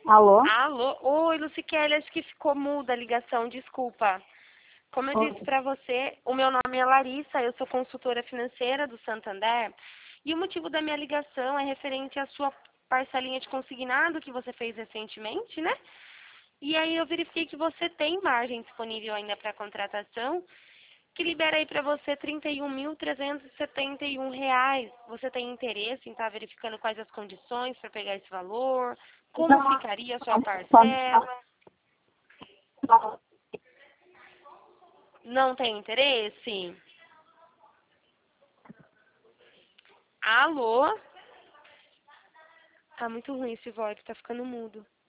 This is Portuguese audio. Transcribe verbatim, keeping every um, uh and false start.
Alô? Alô? Oi, Luciquele, acho que ficou muda a ligação, desculpa. Como eu Oi. disse para você, o meu nome é Larissa, eu sou consultora financeira do Santander e o motivo da minha ligação é referente à sua parcelinha de consignado que você fez recentemente, né? E aí eu verifiquei que você tem margem disponível ainda para contratação, que libera aí para você trinta e um mil trezentos e setenta e um reais. Você tem interesse em estar verificando quais as condições para pegar esse valor? Como ficaria a sua parcela? Não tem interesse? Alô? Tá muito ruim esse voz, tá ficando mudo.